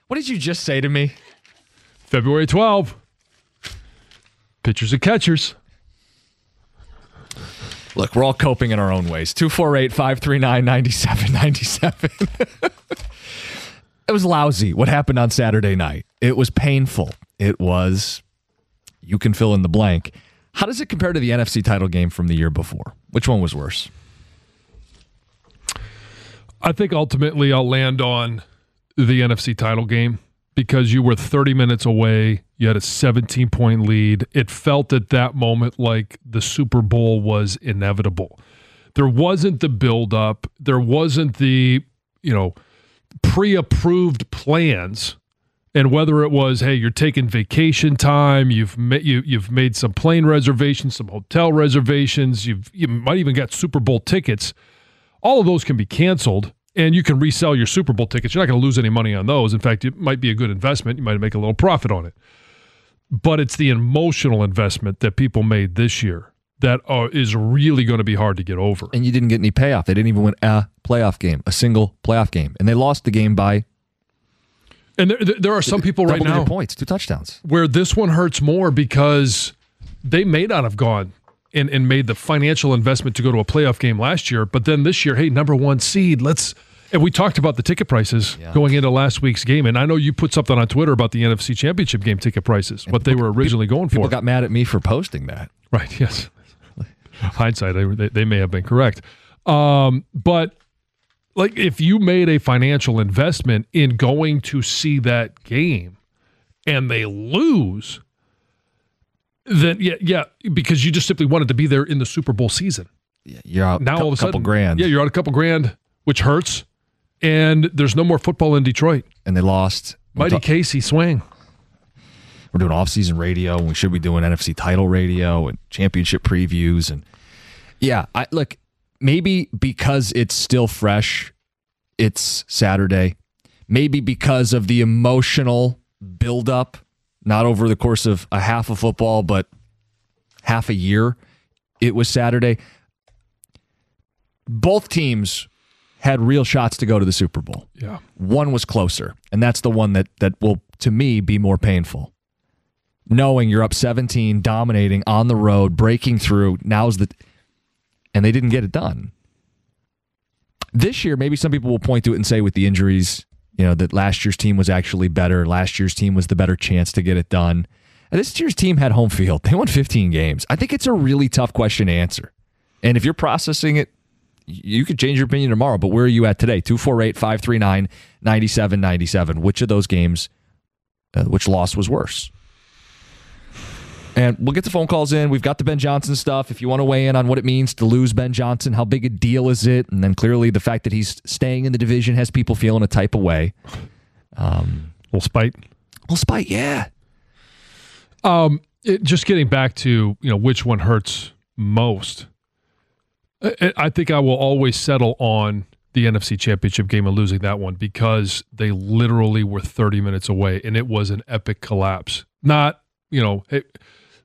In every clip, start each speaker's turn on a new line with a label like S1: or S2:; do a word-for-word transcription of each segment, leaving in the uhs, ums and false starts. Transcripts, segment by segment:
S1: What did you just say to me?
S2: February twelfth. Pitchers and catchers.
S1: Look, we're all coping in our own ways. two four eight, five three nine, nine seven nine seven. It was lousy what happened on Saturday night. It was painful. It was, you can fill in the blank. How does it compare to the N F C title game from the year before? Which one was worse?
S2: I think ultimately I'll land on the N F C title game because you were thirty minutes away. You had a seventeen-point lead. It felt at that moment like the Super Bowl was inevitable. There wasn't the buildup. There wasn't the, you know, pre-approved plans. And whether it was, hey, you're taking vacation time, you've ma- you, you've made some plane reservations, some hotel reservations, you've you might even got Super Bowl tickets. All of those can be canceled, and you can resell your Super Bowl tickets. You're not going to lose any money on those. In fact, it might be a good investment. You might make a little profit on it. But it's the emotional investment that people made this year that uh, is really going to be hard to get over.
S1: And you didn't get any payoff. They didn't even win a playoff game, a single playoff game. And they lost the game by...
S2: And there, there are some people right now...
S1: points, two touchdowns.
S2: Where this one hurts more because they may not have gone and, and made the financial investment to go to a playoff game last year. But then this year, hey, number one seed, let's... And we talked about the ticket prices yeah. going into last week's game. And I know you put something on Twitter about the N F C Championship game ticket prices, and what people, they were originally
S1: people,
S2: going for.
S1: People got mad at me for posting that.
S2: Right, yes. Hindsight, they, they may have been correct. Um, but like if you made a financial investment in going to see that game and they lose, then yeah, yeah, because you just simply wanted to be there in the Super Bowl season.
S1: Yeah, you're out
S2: now
S1: a
S2: all of a
S1: couple
S2: sudden,
S1: grand.
S2: Yeah, you're out a couple grand, which hurts. And there's no more football in Detroit.
S1: And they lost.
S2: Mighty Casey swing.
S1: We're doing off-season radio, and we should be doing N F C title radio and championship previews. And yeah, I look, maybe because it's still fresh, it's Saturday. Maybe because of the emotional buildup, not over the course of a half of football, but half a year, it was Saturday. Both teams had real shots to go to the Super Bowl.
S2: Yeah.
S1: One was closer, and that's the one that that will, to me, be more painful. Knowing you're up seventeen, dominating on the road, breaking through, now's the... And they didn't get it done. This year, maybe some people will point to it and say with the injuries, you know, that last year's team was actually better. Last year's team was the better chance to get it done. And this year's team had home field. They won fifteen games. I think it's a really tough question to answer. And if you're processing it, you could change your opinion tomorrow, but where are you at today? two four eight, five three nine, nine seven nine seven. Which of those games, uh, which loss was worse? And we'll get the phone calls in. We've got the Ben Johnson stuff. If you want to weigh in on what it means to lose Ben Johnson, how big a deal is it? And then clearly the fact that he's staying in the division has people feeling a type of way. Um,
S2: a little spite.
S1: A little spite, yeah.
S2: Um, it, just getting back to, you know, which one hurts most. I think I will always settle on the N F C Championship game and losing that one because they literally were thirty minutes away, and it was an epic collapse. Not, you know, it,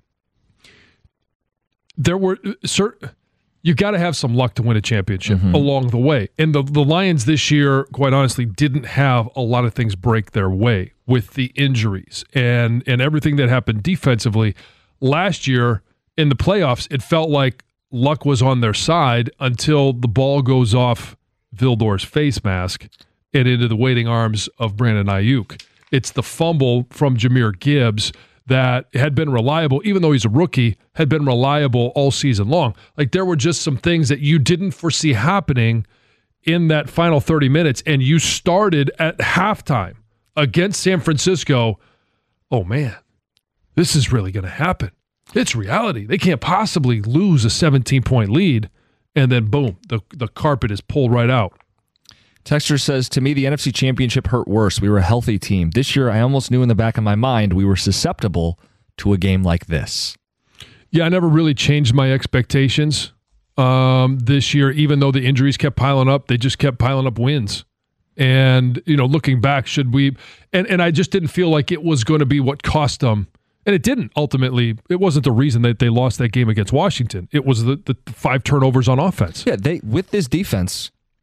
S2: there were certain, you got to have some luck to win a championship mm-hmm. along the way. And the, the Lions this year, quite honestly, didn't have a lot of things break their way with the injuries and, and everything that happened defensively. Last year in the playoffs, it felt like luck was on their side until the ball goes off Vildor's face mask and into the waiting arms of Brandon Ayuk. It's the fumble from Jahmyr Gibbs that had been reliable, even though he's a rookie, had been reliable all season long. Like there were just some things that you didn't foresee happening in that final thirty minutes, and you started at halftime against San Francisco. Oh, man, this is really going to happen. It's reality. They can't possibly lose a seventeen-point lead, and then, boom, the, the carpet is pulled right out.
S1: Texter says, to me, the N F C Championship hurt worse. We were a healthy team. This year, I almost knew in the back of my mind we were susceptible to a game like this.
S2: Yeah, I never really changed my expectations um, this year, even though the injuries kept piling up. They just kept piling up wins. And, you know, looking back, should we – and and I just didn't feel like it was going to be what cost them. And it didn't, ultimately. It wasn't the reason that they lost that game against Washington. It was the, the five turnovers on offense.
S1: Yeah, they with this defense,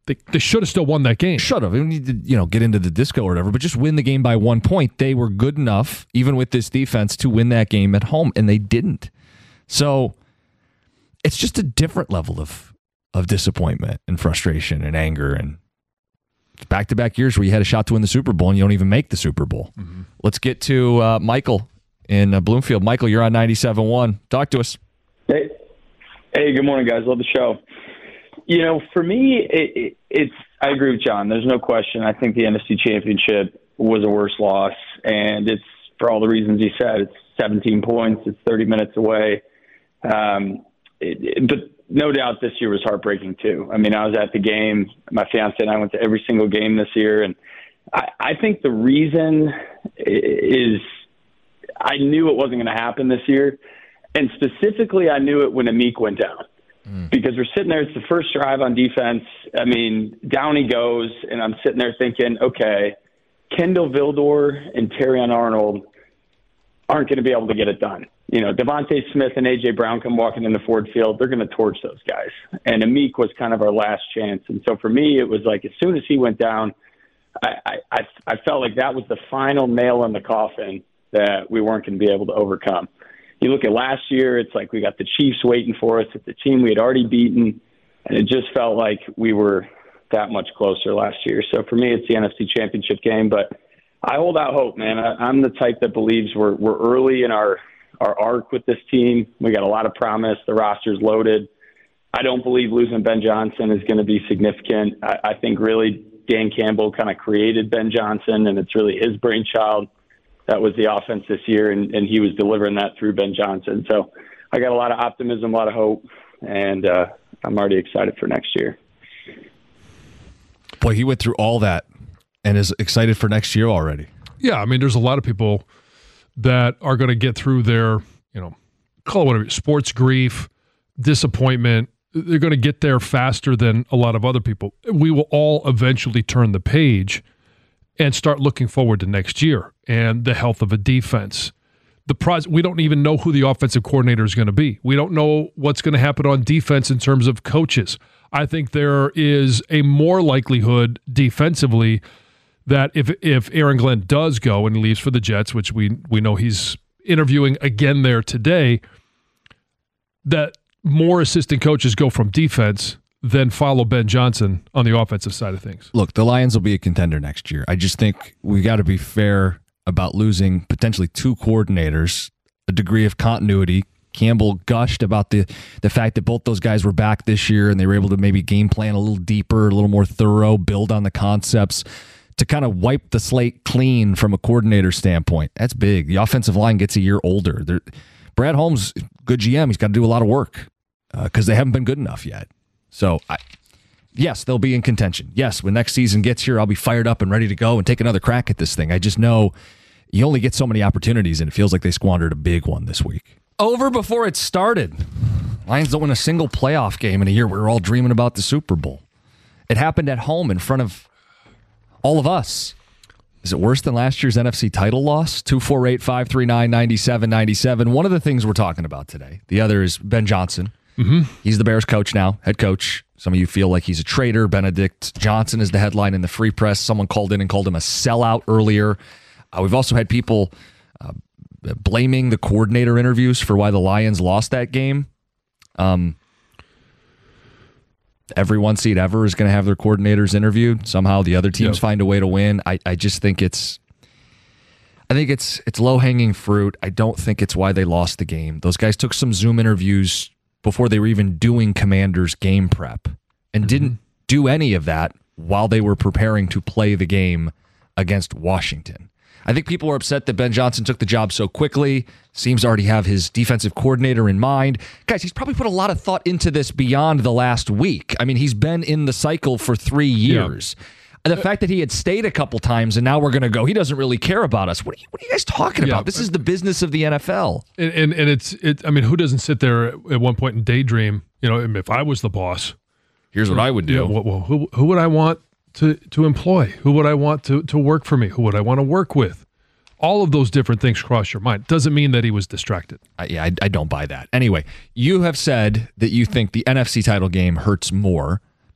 S2: They, they should have still won that game.
S1: Should have. We need to, you know, get into the disco or whatever, but just win the game by one point. They were good enough, even with this defense, to win that game at home, and they didn't. So it's just a different level of of disappointment and frustration and anger, and back-to-back years where you had a shot to win the Super Bowl and you don't even make the Super Bowl. Mm-hmm. Let's get to uh, Michael in uh, Bloomfield. Michael, you're on ninety-seven point one. Talk to us.
S3: Hey, hey, good morning, guys. Love the show. You know, for me, it, it, it's I agree with John. There's no question. I think the N F C Championship was a worse loss, and it's for all the reasons he said. It's seventeen points. It's thirty minutes away. Um, it, it, but no doubt this year was heartbreaking, too. I mean, I was at the game. My fiance and I went to every single game this year, and I, I think the reason is I knew it wasn't going to happen this year, and specifically I knew it when Amik went down. Because we're sitting there, it's the first drive on defense. I mean, down he goes, and I'm sitting there thinking, okay, Kendall Vildor and Terrion Arnold aren't going to be able to get it done. You know, Devontae Smith and A J Brown come walking in the Ford Field, they're going to torch those guys. And Amik was kind of our last chance. And so for me, it was like as soon as he went down, I, I, I felt like that was the final nail in the coffin that we weren't going to be able to overcome. You look at last year, it's like we got the Chiefs waiting for us. It's a team we had already beaten, and it just felt like we were that much closer last year. So for me, it's the N F C Championship game, but I hold out hope, man. I, I'm the type that believes we're we're early in our, our arc with this team. We got a lot of promise. The roster's loaded. I don't believe losing Ben Johnson is going to be significant. I, I think really Dan Campbell kind of created Ben Johnson, and it's really his brainchild. That was the offense this year, and, and he was delivering that through Ben Johnson. So I got a lot of optimism, a lot of hope, and uh, I'm already excited for next year.
S1: Boy, he went through all that and is excited for next year already.
S2: Yeah, I mean, there's a lot of people that are going to get through their, you know, call it whatever, sports grief, disappointment. They're going to get there faster than a lot of other people. We will all eventually turn the page and start looking forward to next year and the health of a defense. The prize, we don't even know who the offensive coordinator is going to be. We don't know what's going to happen on defense in terms of coaches. I think there is a more likelihood defensively that if if Aaron Glenn does go and leaves for the Jets, which we we know he's interviewing again there today, that more assistant coaches go from defense than follow Ben Johnson on the offensive side of things.
S1: Look, the Lions will be a contender next year. I just think we got to be fair about losing potentially two coordinators, a degree of continuity. Campbell gushed about the the fact that both those guys were back this year and they were able to maybe game plan a little deeper, a little more thorough, build on the concepts to kind of wipe the slate clean from a coordinator standpoint. That's big. The offensive line gets a year older. They're, Brad Holmes, good G M, he's got to do a lot of work because uh, they haven't been good enough yet. So, I, yes, they'll be in contention. Yes, when next season gets here, I'll be fired up and ready to go and take another crack at this thing. I just know you only get so many opportunities, and it feels like they squandered a big one this week. Over before it started. Lions don't win a single playoff game in a year. We were all dreaming about the Super Bowl. It happened at home in front of all of us. Is it worse than last year's N F C title loss? two four eight, five three nine, nine seven nine seven. One of the things we're talking about today. The other is Ben Johnson. Mm-hmm. He's the Bears coach now, head coach. Some of you feel like he's a traitor. Benedict Johnson is the headline in the Free Press. Someone called in and called him a sellout earlier. Uh, we've also had people uh, blaming the coordinator interviews for why the Lions lost that game. Um, every one seed ever is going to have their coordinators interviewed. Somehow the other teams yep. find a way to win. I, I just think it's I think it's it's low-hanging fruit. I don't think it's why they lost the game. Those guys took some Zoom interviews before they were even doing Commanders game prep and mm-hmm. didn't do any of that while they were preparing to play the game against Washington. I think people are upset that Ben Johnson took the job so quickly, seems to already have his defensive coordinator in mind. Guys, he's probably put a lot of thought into this beyond the last week. I mean, he's been in the cycle for three years. Yeah. The fact that he had stayed a couple times and now we're going to go, he doesn't really care about us. What are you, what are you guys talking yeah. about? This is the business of the N F L.
S2: And, and and it's, it. I mean, who doesn't sit there at one point and daydream, you know, if I was the boss.
S1: Here's what I would do.
S2: Yeah, well, well, who, who would I want to, to employ? Who would I want to, to work for me? Who would I want to work with? All of those different things cross your mind. Doesn't mean that he was distracted.
S1: Uh, yeah, I, I don't buy that. Anyway, you have said that you think the N F C title game hurts more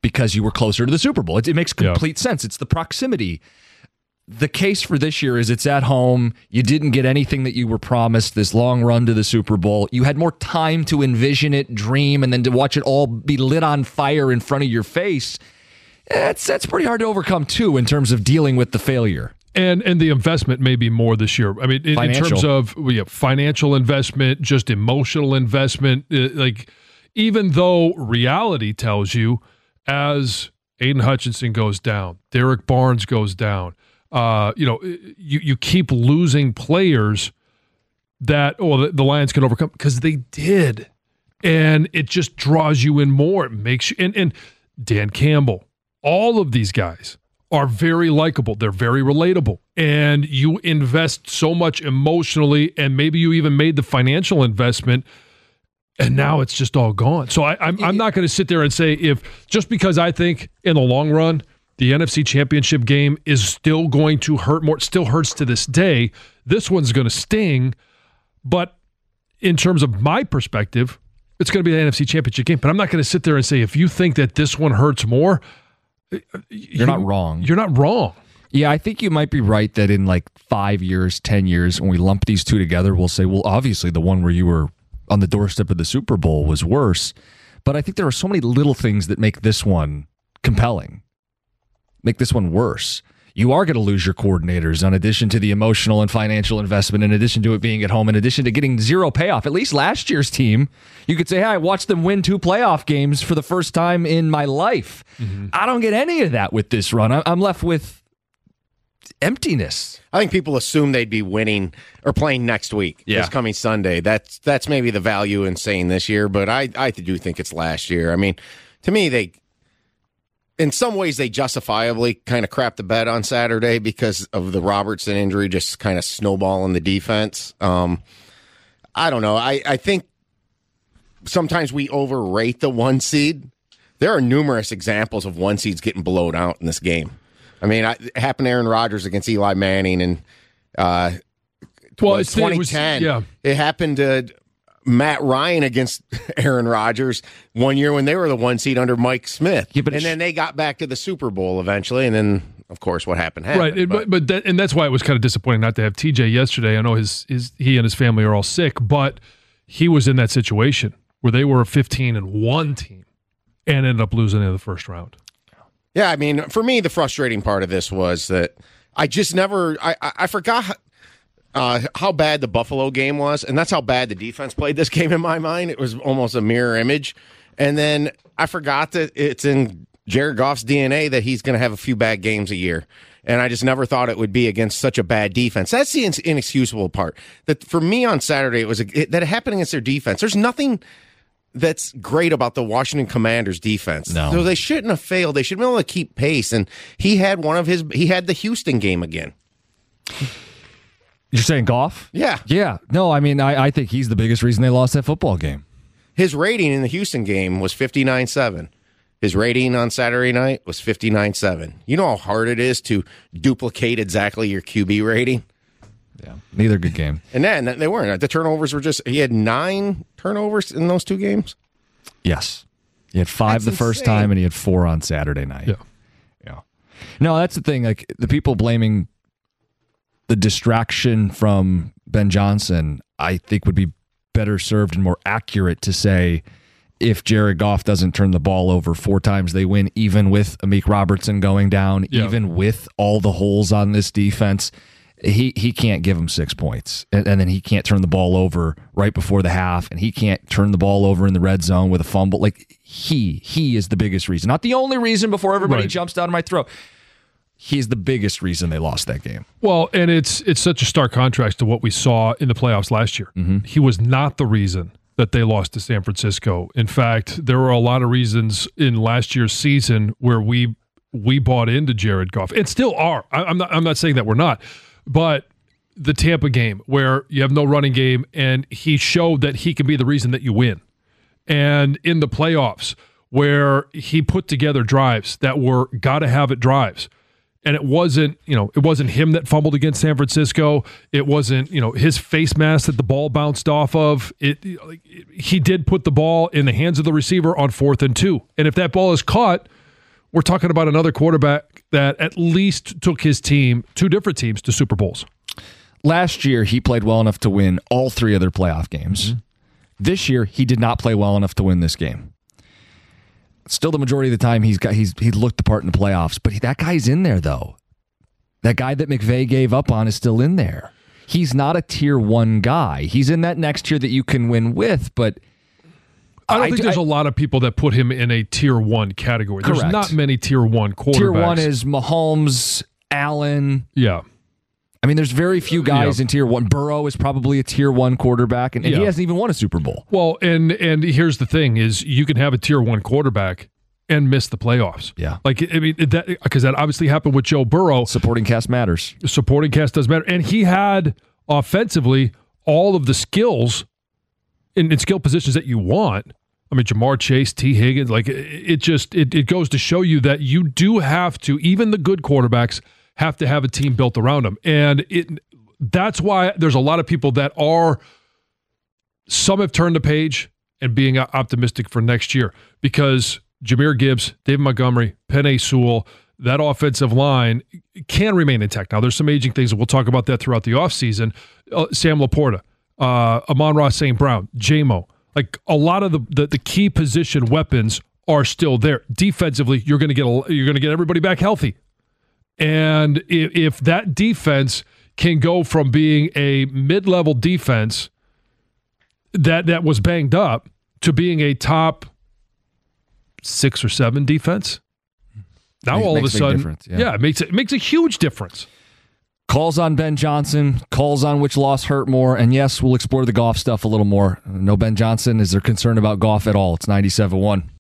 S1: because you were closer to the Super Bowl. It, it makes complete yeah. sense. It's the proximity. The case for this year is it's at home. You didn't get anything that you were promised, this long run to the Super Bowl. You had more time to envision it, dream, and then to watch it all be lit on fire in front of your face. That's, that's pretty hard to overcome, too, in terms of dealing with the failure.
S2: And and the investment may be more this year. I mean, in, in terms of well, yeah, financial investment, just emotional investment. Uh, like, even though reality tells you as Aiden Hutchinson goes down, Derek Barnes goes down, Uh, you know, you, you keep losing players that, oh, the, the Lions can overcome because they did. And it just draws you in more. It makes you, and, and Dan Campbell, all of these guys are very likable. They're very relatable. And you invest so much emotionally, and maybe you even made the financial investment, and now it's just all gone. So I, I'm, I'm not going to sit there and say if just because I think in the long run, the N F C Championship game is still going to hurt more. It still hurts to this day. This one's going to sting. But in terms of my perspective, it's going to be the N F C Championship game. But I'm not going to sit there and say, if you think that this one hurts more,
S1: you're
S2: you,
S1: not wrong.
S2: You're not wrong.
S1: Yeah, I think you might be right that in like five years, ten years, when we lump these two together, we'll say, well, obviously the one where you were on the doorstep of the Super Bowl was worse. But I think there are so many little things that make this one compelling. Make this one worse. You are going to lose your coordinators in addition to the emotional and financial investment, in addition to it being at home, in addition to getting zero payoff. At least last year's team, you could say, hey, I watched them win two playoff games for the first time in my life. Mm-hmm. I don't get any of that with this run. I'm left with emptiness.
S4: I think people assume they'd be winning or playing next week, yeah. this coming Sunday. That's that's maybe the value in saying this year, but I, I do think it's last year. I mean, to me, they... in some ways, they justifiably kind of crapped the bed on Saturday because of the Robertson injury just kind of snowballing the defense. Um, I don't know. I, I think sometimes we overrate the one seed. There are numerous examples of one seeds getting blown out in this game. I mean, I, it happened to Aaron Rodgers against Eli Manning in uh,
S2: well, it's,
S4: twenty ten. It, was, yeah. it happened to Matt Ryan against Aaron Rodgers one year when they were the one seed under Mike Smith. Yeah, but and then they got back to the Super Bowl eventually, and then, of course, what happened happened.
S2: Right, but, but that, and that's why it was kind of disappointing not to have T J yesterday. I know his, his he and his family are all sick, but he was in that situation where they were a fifteen and one team and ended up losing in the first round.
S4: Yeah, I mean, for me, the frustrating part of this was that I just never, I, I, I forgot Uh, how bad the Buffalo game was, and that's how bad the defense played this game in my mind. It was almost a mirror image. And then I forgot that it's in Jared Goff's D N A that he's going to have a few bad games a year. And I just never thought it would be against such a bad defense. That's the inexcusable part. That for me on Saturday, it was a, it, that it happened against their defense. There's nothing that's great about the Washington Commanders defense.
S1: No.
S4: So they shouldn't have failed. They should be able to keep pace. And he had one of his, he had the Houston game again.
S1: You're saying Goff?
S4: Yeah.
S1: Yeah. No, I mean, I, I think he's the biggest reason they lost that football game.
S4: His rating in the Houston game was fifty-nine seven. His rating on Saturday night was fifty-nine seven. You know how hard it is to duplicate exactly your Q B rating?
S1: Yeah. Neither good game.
S4: And then they weren't. The turnovers were just, he had nine turnovers in those two games?
S1: Yes. He had five that's the first
S4: insane.
S1: time, and he had four on Saturday night.
S2: Yeah.
S1: Yeah. No, that's the thing. Like, the people blaming the distraction from Ben Johnson, I think, would be better served and more accurate to say if Jared Goff doesn't turn the ball over four times, they win, even with Amik Robertson going down, yeah. even with all the holes on this defense. He he can't give them six points, and, and then he can't turn the ball over right before the half, and he can't turn the ball over in the red zone with a fumble. Like, he he is the biggest reason. Not the only reason before everybody
S2: right.
S1: jumps down my throat. He's the biggest reason they lost that game.
S2: Well, and it's it's such a stark contrast to what we saw in the playoffs last year. Mm-hmm. He was not the reason that they lost to San Francisco. In fact, there were a lot of reasons in last year's season where we we bought into Jared Goff, and still are. I, I'm not I'm not saying that we're not, but the Tampa game where you have no running game, and he showed that he can be the reason that you win. And in the playoffs where he put together drives that were gotta have it drives. And it wasn't, you know, it wasn't him that fumbled against San Francisco. It wasn't, you know, his face mask that the ball bounced off of. It, it he did put the ball in the hands of the receiver on fourth and two. And if that ball is caught, we're talking about another quarterback that at least took his team, two different teams, to Super Bowls.
S1: Last year, he played well enough to win all three of their playoff games. Mm-hmm. This year, he did not play well enough to win this game. Still, the majority of the time, he's got he's he looked the part in the playoffs. But that guy's in there, though. That guy that McVay gave up on is still in there. He's not a tier one guy. He's in that next tier that you can win with, but
S2: I don't I, think there's I, a lot of people that put him in a tier one category. There's
S1: correct.
S2: not many tier one quarterbacks.
S1: Tier one is Mahomes, Allen.
S2: Yeah.
S1: I mean, there's very few guys yeah. in tier one. Burrow is probably a tier one quarterback, and, and yeah. he hasn't even won a Super Bowl.
S2: Well, and and here's the thing: is you can have a tier one quarterback and miss the playoffs.
S1: Yeah,
S2: like I mean, that because that obviously happened with Joe Burrow.
S1: Supporting cast matters.
S2: Supporting cast does matter, and he had offensively all of the skills in, in skill positions that you want. I mean, Jamar Chase, T. Higgins, like it, it just it, it goes to show you that you do have to, even the good quarterbacks have to have a team built around them. And it that's why there's a lot of people that are, some have turned the page and being optimistic for next year because Jahmyr Gibbs, David Montgomery, Penei Sewell, that offensive line can remain intact. Now, there's some aging things, and we'll talk about that throughout the offseason. Uh, Sam Laporta, uh, Amon-Ra Saint Brown, J-Mo. Like a lot of the, the, the key position weapons are still there. Defensively, you're going to get a, you're going to get everybody back healthy. And if, if that defense can go from being a mid-level defense that that was banged up to being a top six or seven defense, now
S1: it
S2: all of a sudden,
S1: yeah.
S2: yeah, it makes it makes a huge difference.
S1: Calls on Ben Johnson, calls on which loss hurt more, and yes, we'll explore the Goff stuff a little more. No Ben Johnson. Is there concern about Goff at all? It's ninety-seven one.